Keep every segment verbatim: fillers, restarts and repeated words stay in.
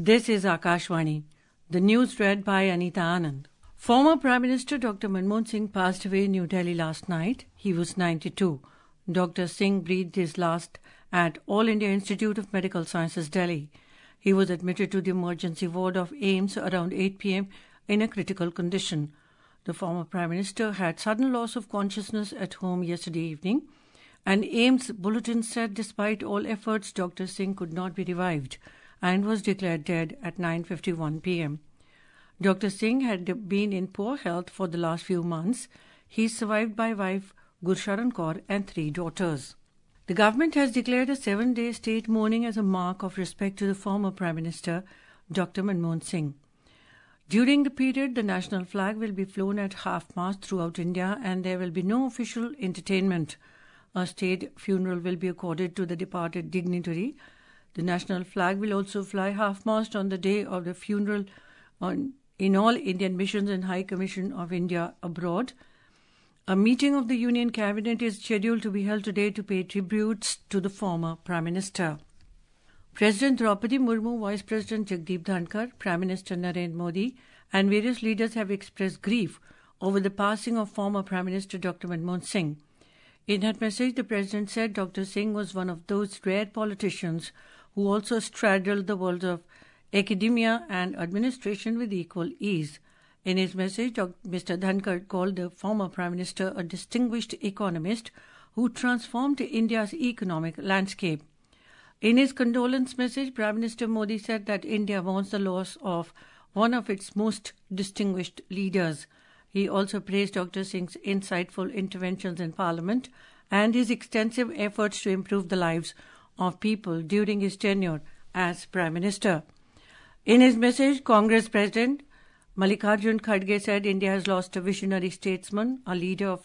This is Akashvani. The news read by Anita Anand. Former Prime Minister Doctor Manmohan Singh passed away in New Delhi last night. He was ninety-two. Doctor Singh breathed his last at All India Institute of Medical Sciences, Delhi. He was admitted to the emergency ward of AIIMS around eight p.m. in a critical condition. The former Prime Minister had sudden loss of consciousness at home yesterday evening. An AIIMS bulletin said despite all efforts, Doctor Singh could not be revived and was declared dead at nine fifty-one p.m. Doctor Singh had been in poor health for the last few months. He is survived by wife Gursharan Kaur and three daughters. The government has declared a seven-day state mourning as a mark of respect to the former Prime Minister, Doctor Manmohan Singh. During the period, the national flag will be flown at half-mast throughout India and there will be no official entertainment. A state funeral will be accorded to the departed dignitary. The national flag will also fly half-mast on the day of the funeral on, in all Indian missions and High Commission of India abroad. A meeting of the Union Cabinet is scheduled to be held today to pay tributes to the former Prime Minister. President Draupadi Murmu, Vice President Jagdeep Dhankar, Prime Minister Narendra Modi and various leaders have expressed grief over the passing of former Prime Minister Doctor Manmohan Singh. In that message, the President said Doctor Singh was one of those rare politicians who also straddled the worlds of academia and administration with equal ease. In his message, Mister Dhankar called the former Prime Minister a distinguished economist who transformed India's economic landscape. In his condolence message, Prime Minister Modi said that India mourns the loss of one of its most distinguished leaders. He also praised Doctor Singh's insightful interventions in Parliament and his extensive efforts to improve the lives of people during his tenure as Prime Minister. In his message, Congress President Mallikarjun Kharge said India has lost a visionary statesman, a leader of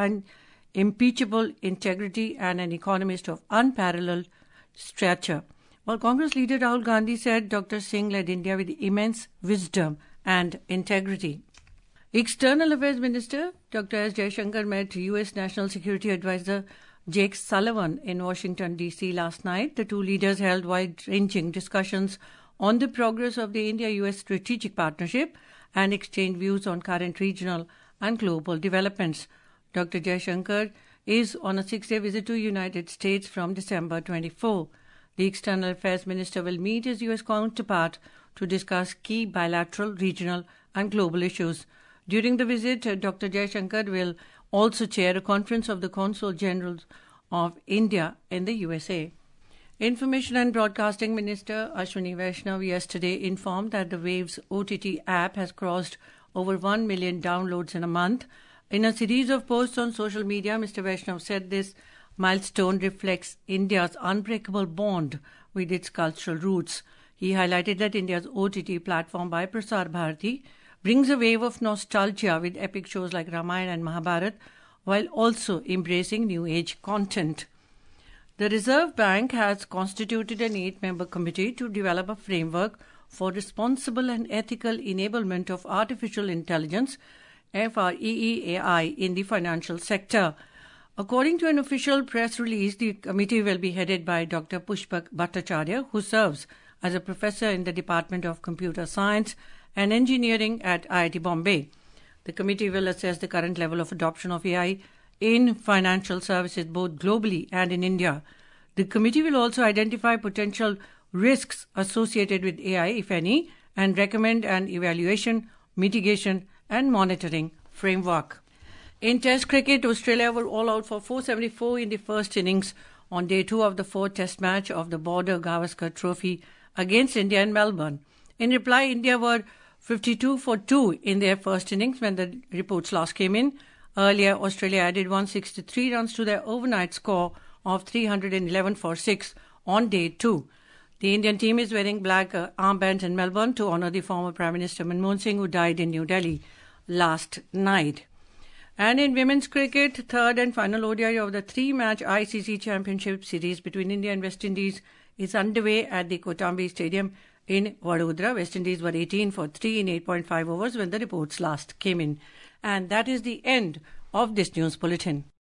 unimpeachable integrity and an economist of unparalleled stature. While Congress leader Rahul Gandhi said Doctor Singh led India with immense wisdom and integrity. External Affairs Minister Doctor S. Jaishankar met U S National Security Advisor Jake Sullivan in Washington, D C last night. The two leaders held wide-ranging discussions on the progress of the India-U S strategic partnership and exchanged views on current regional and global developments. Doctor Jaishankar is on a six-day visit to the United States from December twenty-fourth. The External Affairs Minister will meet his U S counterpart to discuss key bilateral, regional and global issues. During the visit, Doctor Jaishankar will also chair a conference of the Consul Generals of India in the U S A. Information and Broadcasting Minister Ashwini Vaishnaw yesterday informed that the Waves O T T app has crossed over one million downloads in a month. In a series of posts on social media, Mister Vaishnaw said this milestone reflects India's unbreakable bond with its cultural roots. He highlighted that India's O T T platform by Prasar Bharati brings a wave of nostalgia with epic shows like Ramayana and Mahabharata, while also embracing new age content. The Reserve Bank has constituted an eight-member committee to develop a framework for responsible and ethical enablement of artificial intelligence, F R E E A I, in the financial sector. According to an official press release, the committee will be headed by Doctor Pushpak Bhattacharya, who serves as a professor in the Department of Computer Science and Engineering at I I T Bombay. The committee will assess the current level of adoption of A I in financial services both globally and in India. The committee will also identify potential risks associated with A I, if any, and recommend an evaluation, mitigation and monitoring framework. In Test cricket, Australia were all out for four seventy-four in the first innings on day two of the fourth Test match of the Border Gavaskar Trophy against India in Melbourne. In reply, India were fifty-two for two in their first innings when the reports last came in. Earlier, Australia added one hundred sixty-three runs to their overnight score of three hundred eleven for six on day two. The Indian team is wearing black uh, armbands in Melbourne to honour the former Prime Minister Manmohan Singh, who died in New Delhi last night. And in women's cricket, third and final O D I of the three-match I C C Championship Series between India and West Indies is underway at the Kotambi Stadium in Vadodara. West Indies were eighteen for three in eight point five overs when the reports last came in. And that is the end of this news bulletin.